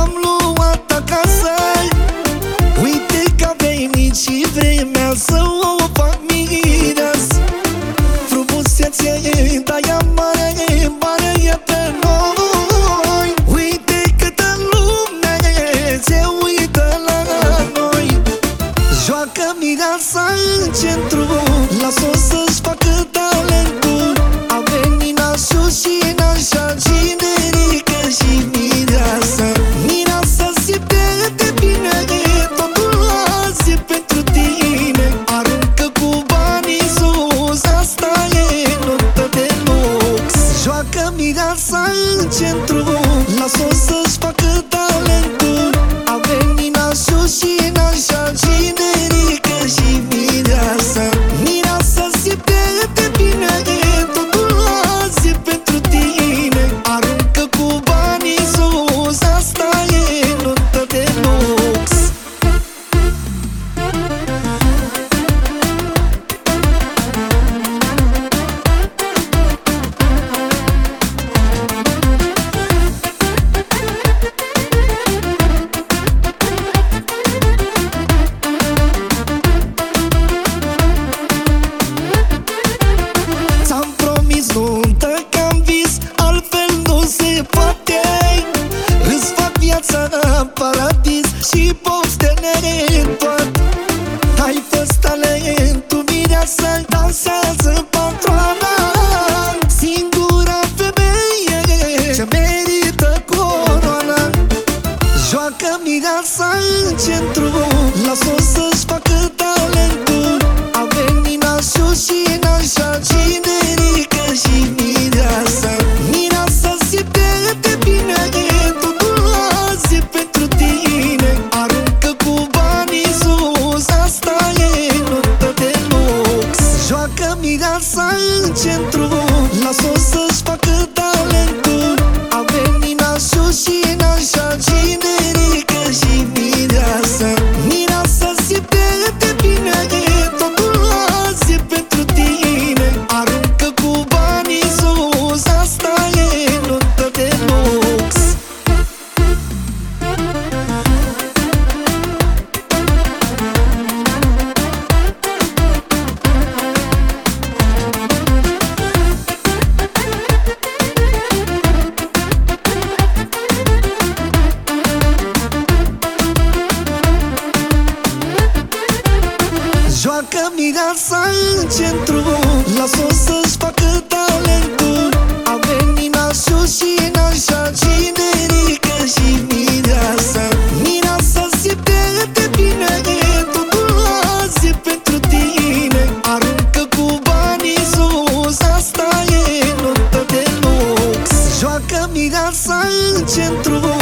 te-am luat acasă. Uite că a venit și vremea să o fac mireasă. Frumusețea e, dar ea mare, mare e pe noi. Uite câtă lume se uită la noi. Joacă mireasa în centru, las-o să-și facă talentul. A venit nașul și nașa, generică și mireasa. Mireasa simte de bine, totul azi e pentru tine. Aruncă cu banii sus, asta e notă de lux. Joacă mireasa în centru, las-o să-și facă talentul. A venit nașul și nașa, generică și mireasa. Mireasa simte de bine, totul azi e pentru tine. Aruncă cu banii sus, asta e notă de lux. Ți-am promis nuntă că-am vis, altfel nu se poate. Îți fac viața paradis și poftele toate. Ai fost talentul, mireasa, dansează patroana. Singura femeie ce merită coroana. Joacă mireasa în centru, las-o să-și facă talentul. A venit nașul și nașa, generică și mireasa. Mireasa simte de bine, totul azi e pentru tine. Aruncă cu banii sus, asta e notă de lux. Joacă mireasa în centru, las-o să-și facă talentul. A venit nașul și nașa, generică și mireasa. Mireasa simte de bine, totul azi e pentru tine. Aruncă cu banii sus, asta e notă de lux. Joacă mireasa în centru, las-o să-și facă talentul. A venit nașul și nașa, generică și mireasa. Mireasa simte de bine, totul azi e pentru tine. Aruncă cu banii sus, asta e notă de lux. Joacă mireasa în centru,